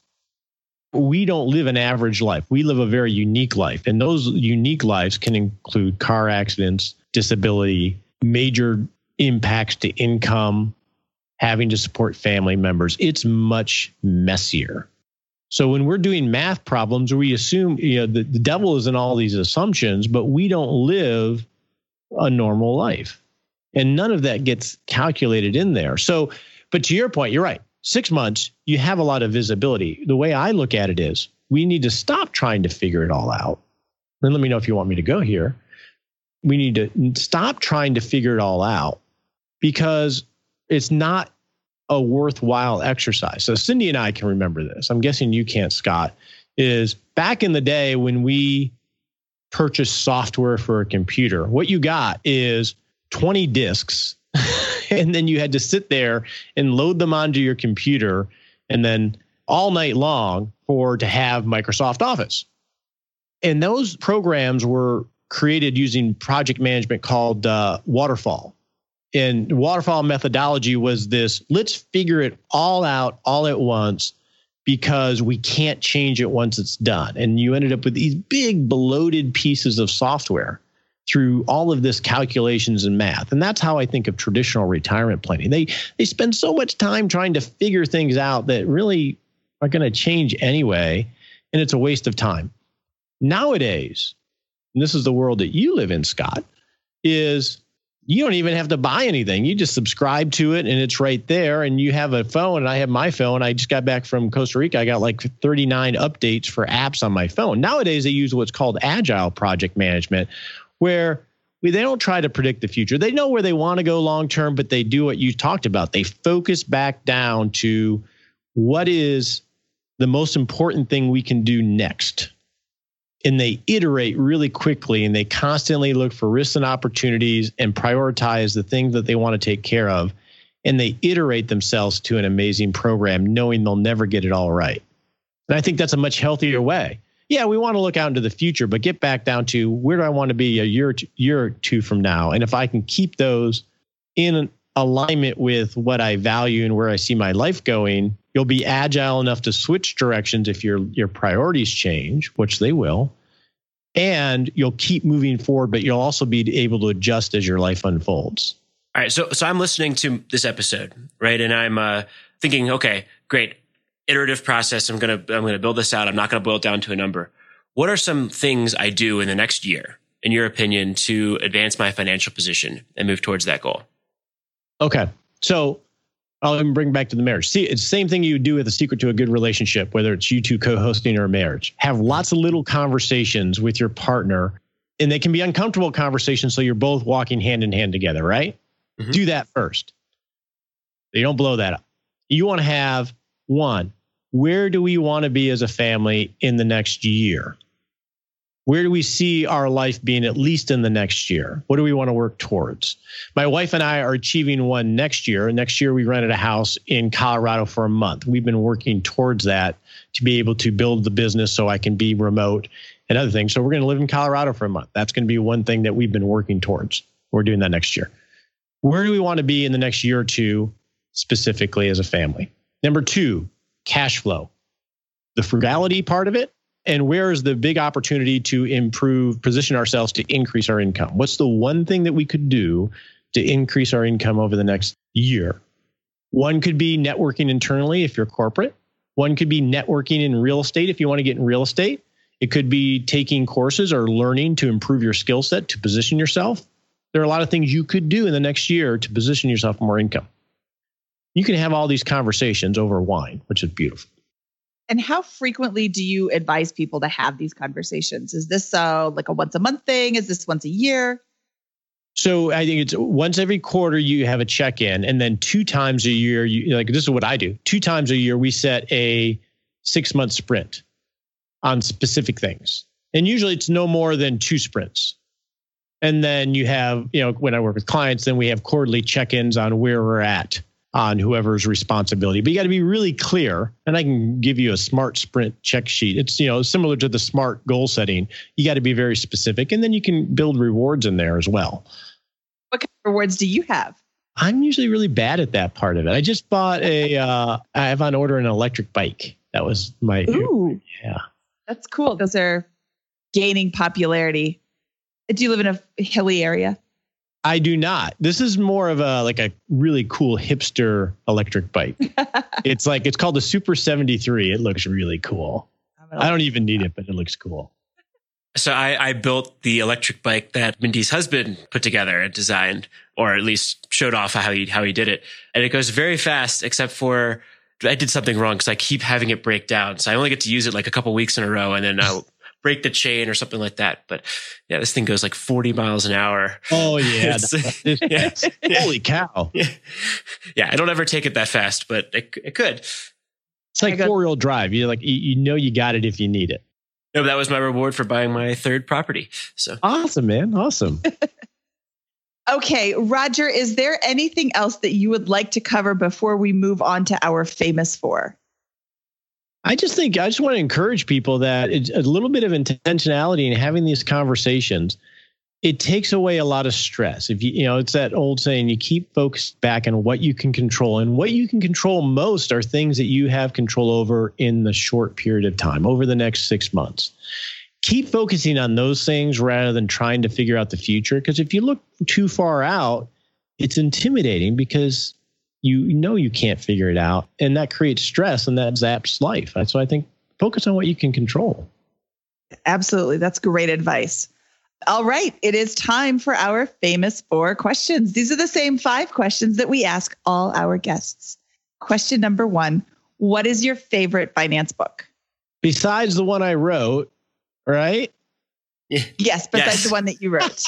We don't live an average life. We live a very unique life. And those unique lives can include car accidents, disability, major impacts to income, having to support family members. It's much messier. So when we're doing math problems, we assume, you know, the, the devil is in all these assumptions, but we don't live a normal life. And none of that gets calculated in there. So, but to your point, you're right. Six months, you have a lot of visibility. The way I look at it is we need to stop trying to figure it all out. And let me know if you want me to go here. We need to stop trying to figure it all out because it's not a worthwhile exercise. So Cindy and I can remember this. I'm guessing you can't, Scott, is back in the day when we purchased software for a computer, what you got is twenty disks and then you had to sit there and load them onto your computer and then all night long for to have Microsoft Office. And those programs were created using project management called uh, waterfall. And waterfall methodology was this, let's figure it all out all at once because we can't change it once it's done. And you ended up with these big bloated pieces of software through all of this calculations and math. And that's how I think of traditional retirement planning. They they spend so much time trying to figure things out that really are going to change anyway. And it's a waste of time. Nowadays, and this is the world that you live in, Scott, is you don't even have to buy anything. You just subscribe to it and it's right there. And you have a phone and I have my phone. I just got back from Costa Rica. I got like thirty-nine updates for apps on my phone. Nowadays, they use what's called agile project management, where we, they don't try to predict the future. They know where they want to go long term, but they do what you talked about. They focus back down to what is the most important thing we can do next. And they iterate really quickly and they constantly look for risks and opportunities and prioritize the things that they want to take care of. And they iterate themselves to an amazing program, knowing they'll never get it all right. And I think that's a much healthier way. Yeah, we want to look out into the future, but get back down to where do I want to be a year, year or two from now? And if I can keep those in alignment with what I value and where I see my life going, you'll be agile enough to switch directions if your your priorities change, which they will. And you'll keep moving forward, but you'll also be able to adjust as your life unfolds. All right. So so I'm listening to this episode, right? And I'm uh, thinking, okay, great. Iterative process. I'm going to I'm going to build this out. I'm not going to boil it down to a number. What are some things I do in the next year, in your opinion, to advance my financial position and move towards that goal? Okay. So I'll even bring back to the marriage. See, it's the same thing you do with a secret to a good relationship, whether it's you two co-hosting or a marriage. Have lots of little conversations with your partner, and they can be uncomfortable conversations, so you're both walking hand in hand together, right? Mm-hmm. Do that first. You don't blow that up. You want to have, one, where do we want to be as a family in the next year? Where do we see our life being at least in the next year? What do we want to work towards? My wife and I are achieving one next year. Next year, we rented a house in Colorado for a month. We've been working towards that to be able to build the business so I can be remote and other things. So we're going to live in Colorado for a month. That's going to be one thing that we've been working towards. We're doing that next year. Where do we want to be in the next year or two specifically as a family? Number two, cash flow. The frugality part of it. And where is the big opportunity to improve, position ourselves to increase our income? What's the one thing that we could do to increase our income over the next year? One could be networking internally if you're corporate. One could be networking in real estate if you want to get in real estate. It could be taking courses or learning to improve your skill set to position yourself. There are a lot of things you could do in the next year to position yourself for more income. You can have all these conversations over wine, which is beautiful. And how frequently do you advise people to have these conversations? Is this uh, like a once a month thing? Is this once a year? So I think it's once every quarter you have a check-in, and then two times a year, you like this is what I do. Two times a year we set a six-month sprint on specific things. And usually it's no more than two sprints. And then you have, you know, when I work with clients, then we have quarterly check-ins on where we're at on whoever's responsibility. But you got to be really clear. And I can give you a SMART sprint check sheet. It's, you know, similar to the SMART goal setting. You got to be very specific. And then you can build rewards in there as well. What kind of rewards do you have? I'm usually really bad at that part of it. I just bought a, uh, I have on order an electric bike. That was my, Ooh, yeah. That's cool. Those are gaining popularity. Do you live in a hilly area? I do not. This is more of a like a really cool hipster electric bike. It's like it's called the Super seventy-three. It looks really cool. I don't even need it, but it looks cool. So I, I built the electric bike that Mindy's husband put together and designed, or at least showed off how he how he did it. And it goes very fast, except for I did something wrong because I keep having it break down. So I only get to use it like a couple weeks in a row, and then I'll break the chain or something like that. But yeah, this thing goes like forty miles an hour. Oh yeah. yeah. Holy cow. Yeah. yeah. I don't ever take it that fast, but it, it could. It's like four wheel drive. You like, you, you know, you got it if you need it. No, but that was my reward for buying my third property. So awesome, man. Awesome. Okay. Roger, is there anything else that you would like to cover before we move on to our famous four? I just think I just want to encourage people that it's a little bit of intentionality in having these conversations. It takes away a lot of stress. If you, you know, it's that old saying, you keep focused back on what you can control, and what you can control most are things that you have control over in the short period of time over the next six months. Keep focusing on those things rather than trying to figure out the future. Because if you look too far out, it's intimidating because you know you can't figure it out, and that creates stress, and that zaps life. So I think focus on what you can control. Absolutely. That's great advice. All right. It is time for our famous four questions. These are the same five questions that we ask all our guests. Question number one, what is your favorite finance book? Besides the one I wrote, right? Yes, besides yes. the one that you wrote.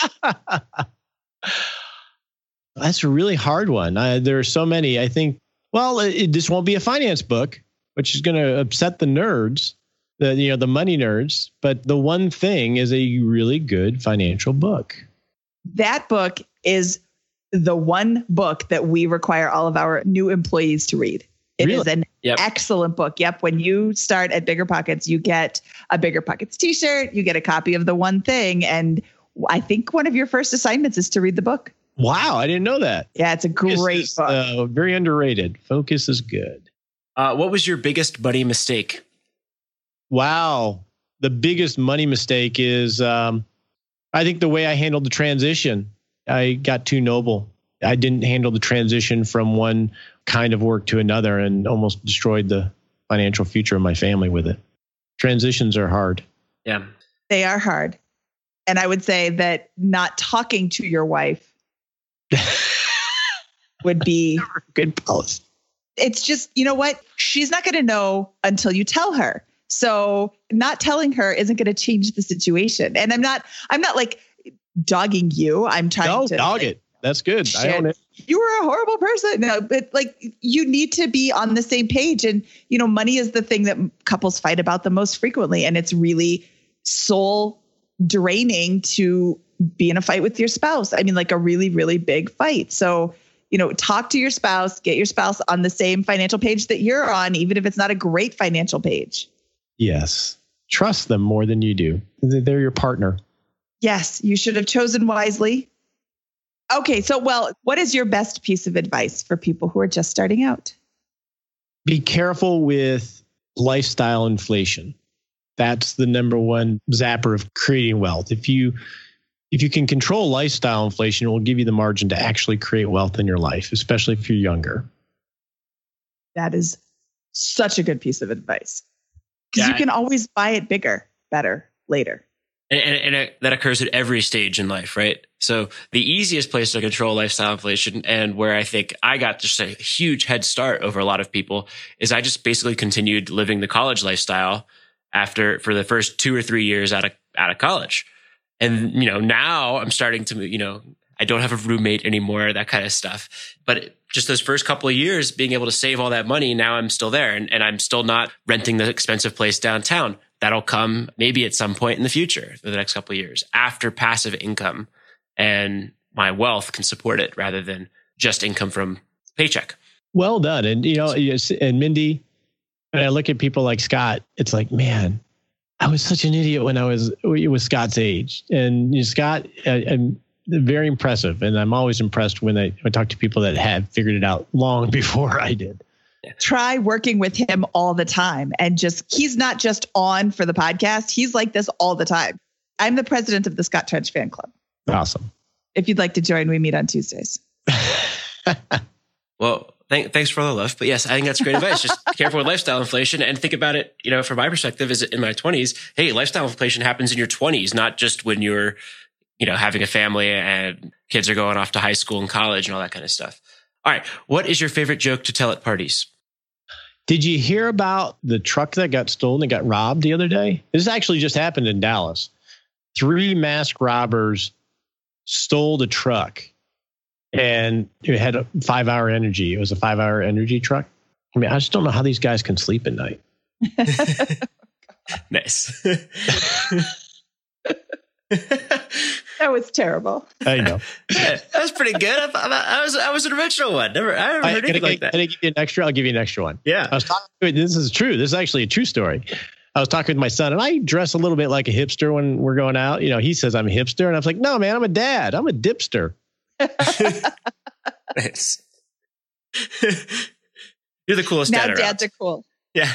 That's a really hard one. I, there are so many. I think, well, it, this won't be a finance book, which is going to upset the nerds, the you know the money nerds. But The One Thing is a really good financial book. That book is the one book that we require all of our new employees to read. It really? is an yep. excellent book. Yep. When you start at Bigger Pockets, you get a Bigger Pockets t-shirt, you get a copy of The One Thing. And I think one of your first assignments is to read the book. Wow. I didn't know that. Yeah, it's a great Focus book. Is, uh, very underrated. Focus is good. Uh, what was your biggest money mistake? Wow. The biggest money mistake is, um, I think the way I handled the transition. I got too noble. I didn't handle the transition from one kind of work to another and almost destroyed the financial future of my family with it. Transitions are hard. Yeah. They are hard. And I would say that not talking to your wife would be good policy. It's just, you know what? She's not going to know until you tell her. So not telling her isn't going to change the situation. And I'm not, I'm not like dogging you. I'm trying no, to dog like, it. That's good. share. I own it. You were a horrible person. No, but like you need to be on the same page. And, you know, money is the thing that couples fight about the most frequently. And it's really soul draining to be in a fight with your spouse. I mean, like a really, really big fight. So, you know, talk to your spouse, get your spouse on the same financial page that you're on, even if it's not a great financial page. Yes. Trust them more than you do. They're your partner. Yes, you should have chosen wisely. Okay, so, well, what is your best piece of advice for people who are just starting out? Be careful with lifestyle inflation. That's the number one zapper of creating wealth. If you if you can control lifestyle inflation, it will give you the margin to actually create wealth in your life, especially if you're younger. That is such a good piece of advice. Because Yeah, you can always buy it bigger, better, later. And, and, and it, that occurs at every stage in life, right? So the easiest place to control lifestyle inflation, and where I think I got just a huge head start over a lot of people, is I just basically continued living the college lifestyle after for the first two or three years out of out of college. And you know, now I'm starting to, you know, I don't have a roommate anymore, that kind of stuff. But just those first couple of years, being able to save all that money, now I'm still there, and, and I'm still not renting the expensive place downtown. That'll come maybe at some point in the future, for the next couple of years, after passive income and my wealth can support it rather than just income from paycheck. Well done. And, you know, yes, and Mindy, when I look at people like Scott, it's like, man, I was such an idiot when I was with Scott's age. And you know, Scott, I, I'm very impressive. And I'm always impressed when I, I talk to people that have figured it out long before I did. Try working with him all the time, and just, he's not just on for the podcast. He's like this all the time. I'm the president of the Scott Trench fan club. Awesome. If you'd like to join, we meet on Tuesdays. Well, th- thanks for all the love. But yes, I think that's great advice. Just be careful with lifestyle inflation, and think about it, you know, from my perspective is in my twenties, hey, lifestyle inflation happens in your twenties, not just when you're, you know, having a family and kids are going off to high school and college and all that kind of stuff. All right. What is your favorite joke to tell at parties? Did you hear about the truck that got stolen and got robbed the other day? This actually just happened in Dallas. Three masked robbers stole the truck, and it had a five hour energy. It was a five hour energy truck. I mean, I just don't know how these guys can sleep at night. Nice. That was terrible. I know. That was pretty good. I, I, I was I was an original one. Never, I never I, heard can, I, anything like that. can I give you an extra? I'll give you an extra one. Yeah. I was talking. This is true. This is actually a true story. I was talking with my son, and I dress a little bit like a hipster when we're going out. You know, he says I'm a hipster, and I was like, "No, man, I'm a dad. I'm a dipster." Nice. You're the coolest Now dad around. dads are cool. Yeah.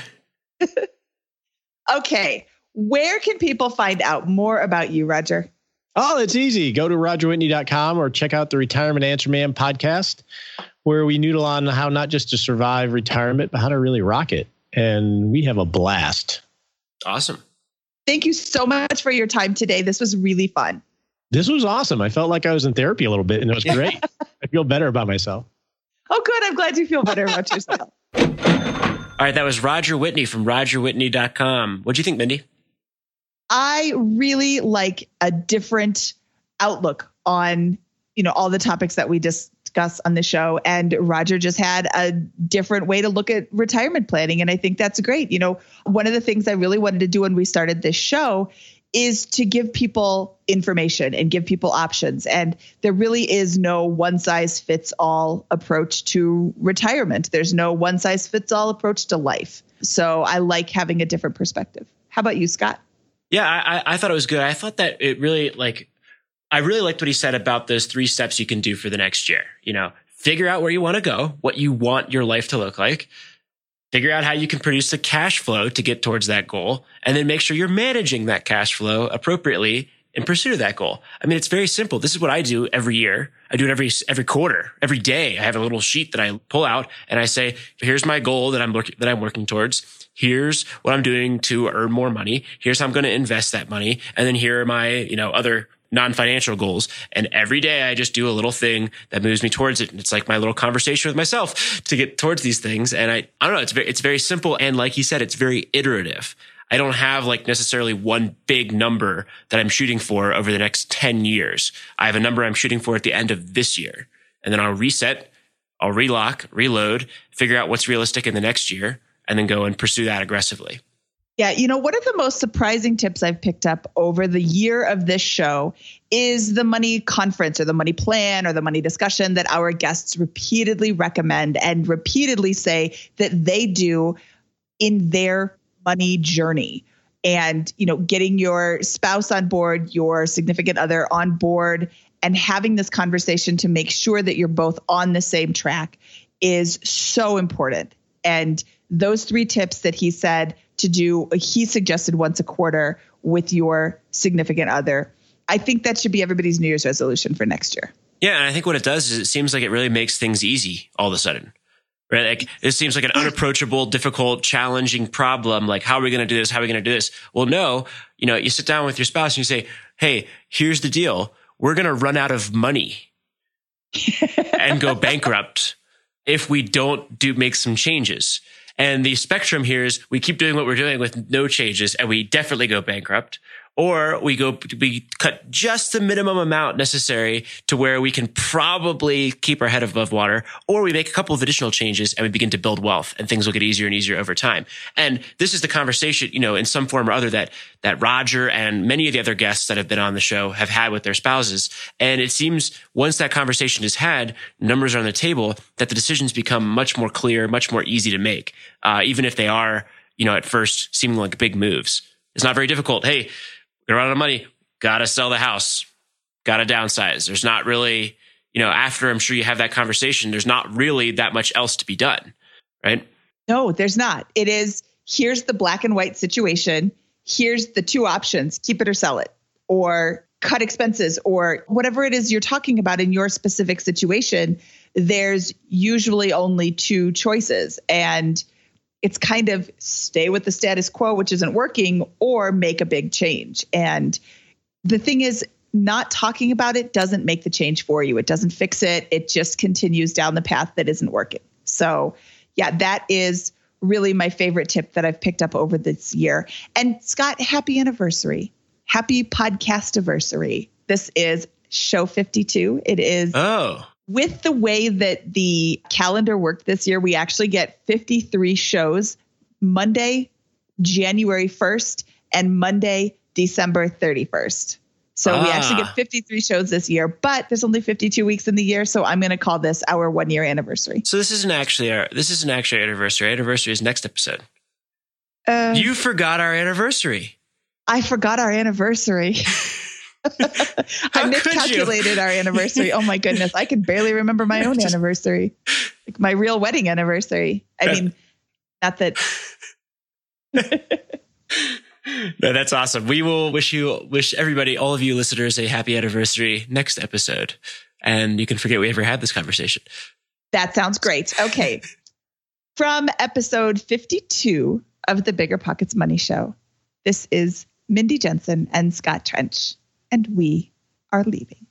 Okay. Where can people find out more about you, Roger? Oh, it's easy. Go to roger whitney dot com or check out the Retirement Answer Man podcast, where we noodle on how not just to survive retirement, but how to really rock it. And we have a blast. Awesome. Thank you so much for your time today. This was really fun. This was awesome. I felt like I was in therapy a little bit, and it was great. I feel better about myself. Oh, good. I'm glad you feel better about yourself. All right. That was Roger Whitney from roger whitney dot com. What'd you think, Mindy? I really like a different outlook on, you know, all the topics that we discuss on the show. And Roger just had a different way to look at retirement planning. And I think that's great. You know, one of the things I really wanted to do when we started this show is to give people information and give people options. And there really is no one size fits all approach to retirement. There's no one size fits all approach to life. So I like having a different perspective. How about you, Scott? Yeah, I, I thought it was good. I thought that it really like, I really liked what he said about those three steps you can do for the next year. You know, figure out where you want to go, what you want your life to look like, figure out how you can produce the cash flow to get towards that goal, and then make sure you're managing that cash flow appropriately in pursuit of that goal. I mean, it's very simple. This is what I do every year. I do it every, every quarter, every day. I have a little sheet that I pull out and I say, here's my goal that I'm looking, that I'm working towards. Here's what I'm doing to earn more money. Here's how I'm going to invest that money. And then here are my, you know, other non-financial goals. And every day I just do a little thing that moves me towards it. And it's like my little conversation with myself to get towards these things. And I, I don't know, it's very, it's very simple. And like he said, it's very iterative. I don't have like necessarily one big number that I'm shooting for over the next ten years. I have a number I'm shooting for at the end of this year. And then I'll reset, I'll relock, reload, figure out what's realistic in the next year, and then go and pursue that aggressively. Yeah, you know, one of the most surprising tips I've picked up over the year of this show is the money conference or the money plan or the money discussion that our guests repeatedly recommend and repeatedly say that they do in their money journey. And, you know, getting your spouse on board, your significant other on board, and having this conversation to make sure that you're both on the same track is so important. And those three tips that he said to do, he suggested once a quarter with your significant other. I think that should be everybody's New Year's resolution for next year. Yeah. And I think what it does is it seems like it really makes things easy all of a sudden, right? Like it seems like an unapproachable, difficult, challenging problem. Like, how are we going to do this? How are we going to do this? Well, no, you know, you sit down with your spouse and you say, hey, here's the deal. We're going to run out of money and go bankrupt if we don't do make some changes. And the spectrum here is we keep doing what we're doing with no changes and we definitely go bankrupt, or we go, we cut just the minimum amount necessary to where we can probably keep our head above water, or we make a couple of additional changes and we begin to build wealth and things will get easier and easier over time. And this is the conversation, you know, in some form or other that, that Roger and many of the other guests that have been on the show have had with their spouses. And it seems once that conversation is had, numbers are on the table, that the decisions become much more clear, much more easy to make. Uh, even if they are, you know, at first seeming like big moves. It's not very difficult. Hey, we're out of money. Got to sell the house. Got to downsize. There's not really, you know, after I'm sure you have that conversation, there's not really that much else to be done, right? No, there's not. It is, here's the black and white situation. Here's the two options, keep it or sell it, or cut expenses, or whatever it is you're talking about in your specific situation. There's usually only two choices. And it's kind of stay with the status quo, which isn't working, or make a big change. And the thing is, not talking about it doesn't make the change for you. It doesn't fix it. It just continues down the path that isn't working. So yeah, that is really my favorite tip that I've picked up over this year. And Scott, happy anniversary. Happy podcast anniversary. This is show fifty-two. It is. Oh. With the way that the calendar worked this year, we actually get fifty-three shows, Monday, January first, and Monday, December thirty-first. So ah. we actually get fifty-three shows this year, but there's only fifty-two weeks in the year. So I'm going to call this our one year anniversary. So this isn't actually our, this isn't actually our anniversary. Our anniversary is next episode. Uh, you forgot our anniversary. I forgot our anniversary. I miscalculated our anniversary. Oh my goodness. I can barely remember my own Just, anniversary. Like my real wedding anniversary. I mean, not that. No, that's awesome. We will wish you, wish everybody, all of you listeners, a happy anniversary next episode. And you can forget we ever had this conversation. That sounds great. Okay. From episode fifty-two of the Bigger Pockets Money Show, this is Mindy Jensen and Scott Trench. And we are leaving.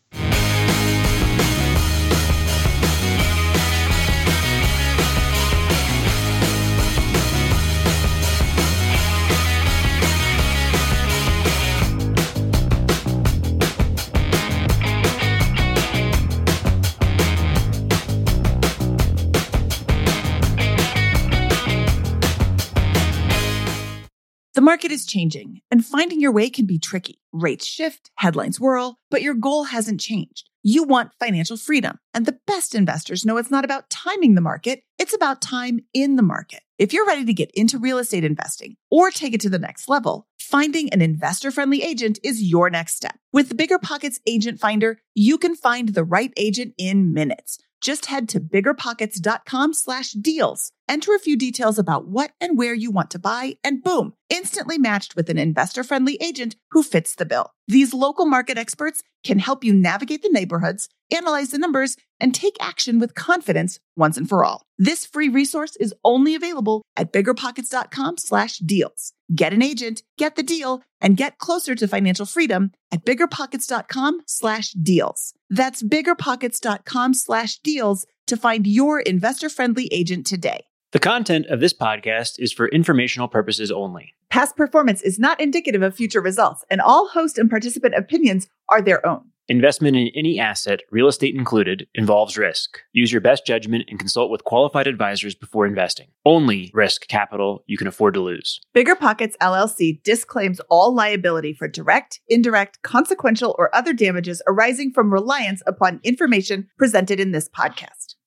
The market is changing, and finding your way can be tricky. Rates shift, headlines whirl, but your goal hasn't changed. You want financial freedom, and the best investors know it's not about timing the market, it's about time in the market. If you're ready to get into real estate investing or take it to the next level, finding an investor-friendly agent is your next step. With the Bigger Pockets Agent Finder, you can find the right agent in minutes. Just head to biggerpockets.com slash deals. enter a few details about what and where you want to buy, and boom, instantly matched with an investor-friendly agent who fits the bill. These local market experts can help you navigate the neighborhoods, analyze the numbers, and take action with confidence once and for all. This free resource is only available at biggerpockets.com slash deals. Get an agent, get the deal, and get closer to financial freedom at biggerpockets.com slash deals. That's biggerpockets.com slash deals to find your investor-friendly agent today. The content of this podcast is for informational purposes only. Past performance is not indicative of future results, and all host and participant opinions are their own. Investment in any asset, real estate included, involves risk. Use your best judgment and consult with qualified advisors before investing. Only risk capital you can afford to lose. BiggerPockets L L C disclaims all liability for direct, indirect, consequential, or other damages arising from reliance upon information presented in this podcast.